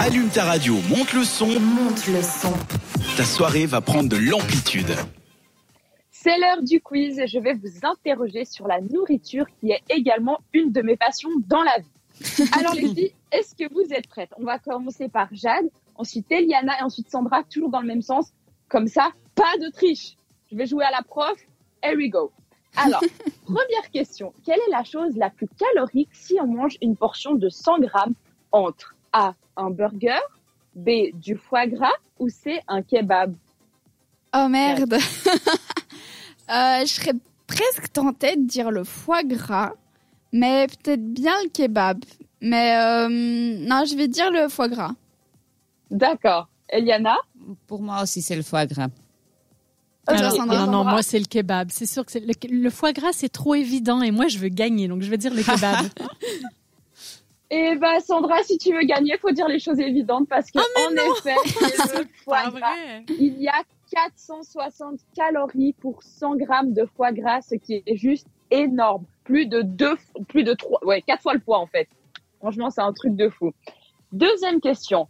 Allume ta radio, monte le son. Monte le son. Ta soirée va prendre de l'amplitude. C'est l'heure du quiz et je vais vous interroger sur la nourriture qui est également une de mes passions dans la vie. Alors les filles, est-ce que vous êtes prêtes? On va commencer par Jade, ensuite Eliana et ensuite Sandra, toujours dans le même sens. Comme ça, pas de triche. Je vais jouer à la prof. Here we go. Alors, première question. Quelle est la chose la plus calorique si on mange une portion de 100 grammes entre A, un burger, B, du foie gras ou C, un kebab? Oh merde. Je serais presque tentée de dire le foie gras, mais peut-être bien le kebab. Mais non, je vais dire le foie gras. D'accord. Eliana? Pour moi aussi, c'est le foie gras. Alors, non, moi, c'est le kebab. C'est sûr que le foie gras, c'est trop évident et moi, je veux gagner, donc je vais dire le kebab. Eh ben, Sandra, si tu veux gagner, il faut dire les choses évidentes parce que, effet, c'est le foie gras. Il y a 460 calories pour 100 grammes de foie gras, ce qui est juste énorme. Plus de 4 fois le poids, en fait. Franchement, c'est un truc de fou. Deuxième question.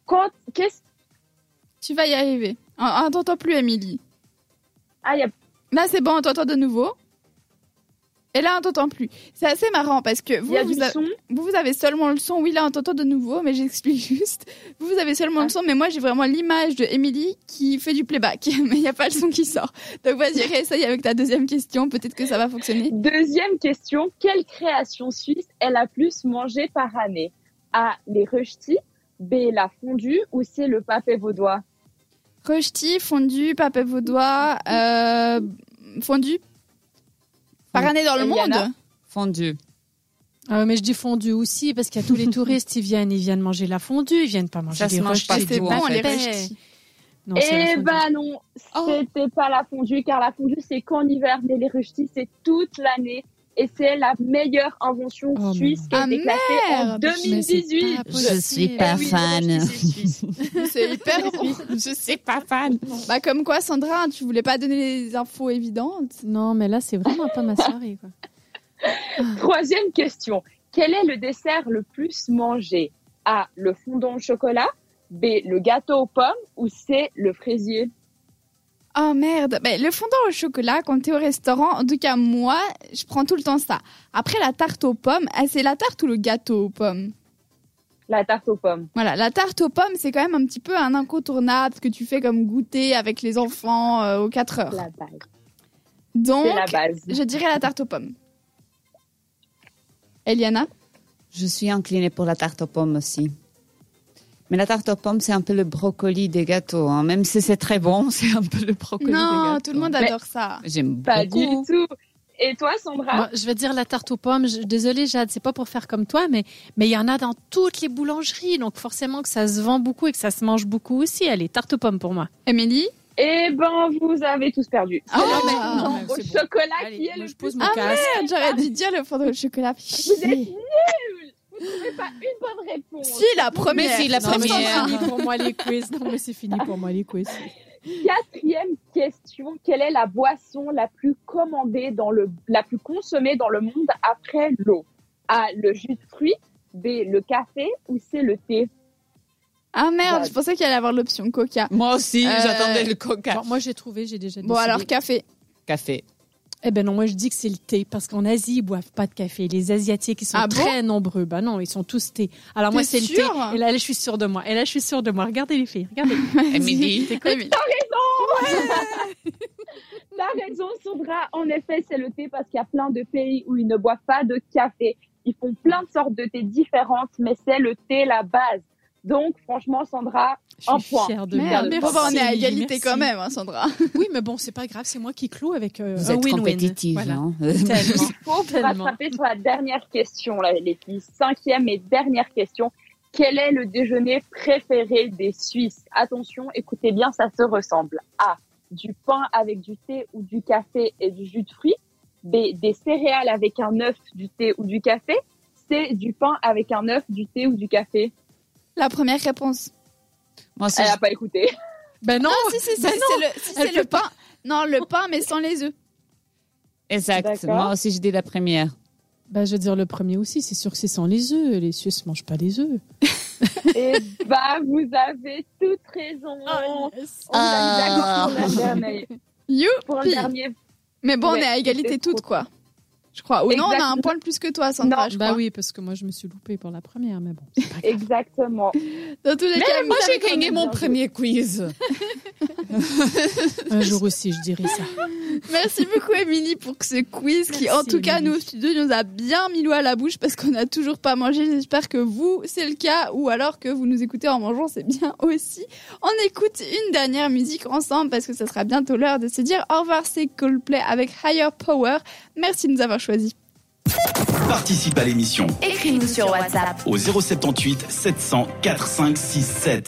Tu vas y arriver. On t'entend plus, Émilie. Là, c'est bon, on t'entend de nouveau. Et là, on t'entend plus. C'est assez marrant parce que vous avez seulement le son. Oui, là, on t'entend de nouveau, mais j'explique juste. Vous avez seulement le son, mais moi, j'ai vraiment l'image de Émilie qui fait du playback. Mais il n'y a pas le son qui sort. Donc, vas-y, réessaye avec ta deuxième question. Peut-être que ça va fonctionner. Deuxième question. Quelle création suisse est la plus mangée par année? A, les rösti, B, la fondue ou C, le papé vaudois? Rösti, fondue, papé vaudois, fondue. Par année dans le monde? Fondue. Mais je dis fondue aussi parce qu'il y a tous les touristes, ils viennent manger la fondue, ils viennent pas manger les rösti. C'est bon, les rösti. Eh ben non, c'était pas la fondue, car la fondue c'est qu'en hiver, mais les rösti c'est toute l'année. Et c'est la meilleure invention suisse qui a été classée en 2018. Je suis pas fan. C'est hyper bon. Je suis pas fan. Bah comme quoi, Sandra, tu voulais pas donner les infos évidentes? Non, mais là, c'est vraiment pas ma soirée, quoi. Troisième question. Quel est le dessert le plus mangé? A, le fondant au chocolat, B, le gâteau aux pommes ou C, le fraisier? Oh merde, le fondant au chocolat, quand t'es au restaurant, en tout cas moi, je prends tout le temps ça. Après la tarte aux pommes, c'est la tarte ou le gâteau aux pommes? La tarte aux pommes. Voilà, la tarte aux pommes, c'est quand même un petit peu un incontournable que tu fais comme goûter avec les enfants aux 4 heures. La base. Donc, c'est la base. Je dirais la tarte aux pommes. Eliana? Je suis inclinée pour la tarte aux pommes aussi. Mais la tarte aux pommes, c'est un peu le brocoli des gâteaux. Hein. Même si c'est très bon, c'est un peu le brocoli des gâteaux. Non, tout le monde adore ça. J'aime pas beaucoup. Du tout. Et toi, Sandra? Moi, je vais dire la tarte aux pommes. Désolée, Jade, c'est pas pour faire comme toi, mais il y en a dans toutes les boulangeries. Donc forcément que ça se vend beaucoup et que ça se mange beaucoup aussi. Allez, tarte aux pommes pour moi. Émilie? Eh ben, vous avez tous perdu. C'est le fondant au chocolat qui est le pose plus... mon casque. Merde, j'aurais dû dire le fondant au chocolat. Vous êtes nuls! Vous ne trouvez pas une bonne réponse. Si, la première. Mais si, la première. C'est fini pour moi les quiz. Non, mais c'est fini pour moi les quiz. Quatrième question. Quelle est la boisson la plus commandée la plus consommée dans le monde après l'eau? A, le jus de fruits, B, le café ou C, le thé? Ah merde, je pensais qu'il allait avoir l'option coca. Moi aussi, j'attendais le coca. Bon, moi j'ai trouvé, j'ai déjà décidé. Bon alors café. Café. Eh ben non, moi je dis que c'est le thé parce qu'en Asie ils boivent pas de café. Les Asiatiques ils sont très nombreux. Bah non, ils sont tous thé. Alors moi c'est le thé. Et là je suis sûre de moi. Regardez les filles, regardez. Émilie, t'as raison. T'as raison, Sandra. En effet, c'est le thé parce qu'il y a plein de pays où ils ne boivent pas de café. Ils font plein de sortes de thé différentes, mais c'est le thé la base. Donc, franchement, Sandra, un point. Fière de merde, mais on est à égalité merci. Quand même, hein, Sandra. Oui, mais bon, c'est pas grave, c'est moi qui cloue avec vous un êtes win-win. compétitive. Voilà. Hein. Tellement. Pour vous rattraper sur la dernière question, là, les filles. 5e et dernière question. Quel est le déjeuner préféré des Suisses? Attention, écoutez bien, ça se ressemble. A, du pain avec du thé ou du café et du jus de fruits. B, des céréales avec un œuf, du thé ou du café. C, du pain avec un œuf, du thé ou du café. La première réponse. Moi, elle n'a pas écouté. Ben non, c'est le pain. Non, le pain, mais sans les œufs. Exact. D'accord. Moi aussi, je dis la première. Ben, je veux dire le premier aussi. C'est sûr que c'est sans les œufs. Les Suisses mangent pas les œufs. Et vous avez toute raison. On a pour le dernier. Mais bon, on est à égalité toutes, quoi. Je crois. Ou non, on a un point de plus que toi, Sandra, je crois. Oui, parce que moi, je me suis loupée pour la première, mais bon. Exactement. Dans tous les cas, moi, j'ai gagné mon premier quiz. Un jour aussi, je dirais ça. Merci beaucoup, Émilie, pour ce quiz qui, en tout cas, nous, au studio, nous a bien mis l'eau à la bouche parce qu'on n'a toujours pas mangé. J'espère que vous, c'est le cas, ou alors que vous nous écoutez en mangeant, c'est bien aussi. On écoute une dernière musique ensemble parce que ça sera bientôt l'heure de se dire au revoir. C'est Coldplay avec Higher Power. Merci de nous avoir choisis. Participe à l'émission. Écris-nous sur WhatsApp au 078 700 4567.